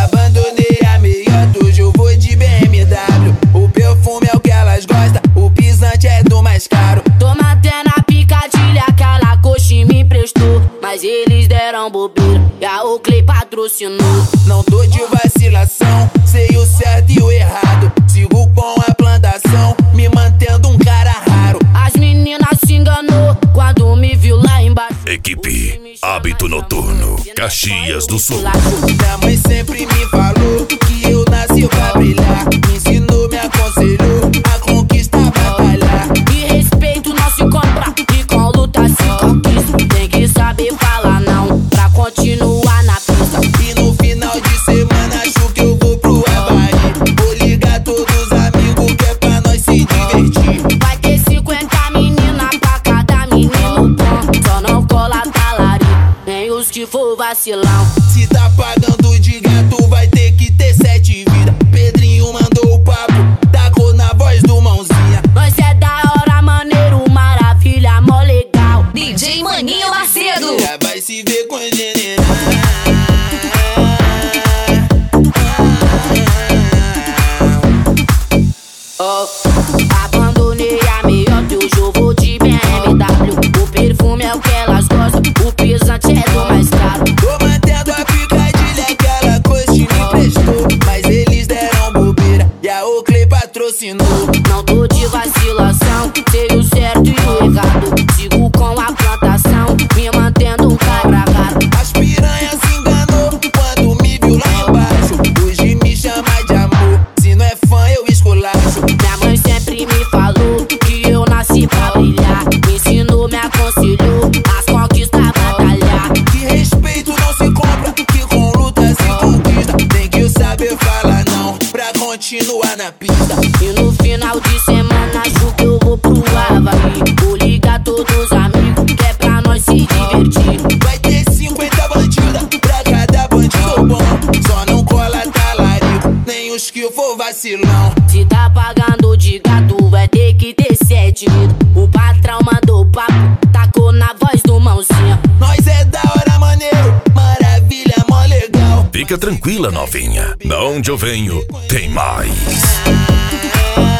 Abandonei a meiota, hoje eu vou de BMW. O perfume é o que elas gostam, o pisante é do mais caro. Tô mantendo a picadilha, aquela coxa me emprestou, mas eles deram bobeira e a Oakley patrocinou. Não tô de vacilação, sei o certo e o errado. Sigo com a plantação, me mantendo um cara raro. As meninas se enganou quando me viu lá embaixo. Equipe Hábito Noturno, Caxias do Sul. Minha mãe sempre me falou que eu nasci pra brilhar. Me ensinou, me aconselhou a conquistar, batalhar. E respeito não se compra, e com luta se conquista. Tem que saber falar não, pra continuar na pista. E no final de semana acho que eu vou pro Havaí. Vou ligar todos os amigos que é pra nós se divertir. Vai ter 50 meninas pra cada menino bom. Só não cola talari, nem os que for vacilão. Se tá pagando de gato, vai ter que ter 7 vidas. Pedrinho mandou o papo, tacou na voz do mãozinha. Nós é da hora, maneiro, maravilha, mó legal. DJ Maninho Macedo. Já vai se ver com general. Abandonei a meiota, hoje eu vou de BMW. O perfume é o que elas gostam, o pisante é do mais caro. Tô mantendo a picadilha, aquela coxa me emprestou, mas eles deram bobeira e a Oakley patrocinou. Não tô de vacilação, sei o certo e o errado. Sigo com a plantação, me mantendo um cara raro. As piranhas se enganou quando me viu lá embaixo. Hoje me chama de amor, se não é fã eu esculacho. Minha mãe sempre me falou que eu nasci pra brilhar. Me ensinou, me aconselhou as conquistas, batalhar. Que respeito não se compra, que com luta se conquista. Tem que saber falar não, pra continuar na pista. E no final de semana acho que eu vou pro Havaí. Vou ligar todos os amigos que é pra nós se divertir. Vai ter 50 bandidas pra cada bandido bom. Só não cola talarico, nem os que for vacilão. Se tá pagando de gato, vai ter que ter 7 vidas. O patrão mandou papo, tacou na voz do mãozinha. Nós é da hora, maneiro, maravilha, mó legal. Fica tranquila, novinha. Da onde eu venho, tem mais.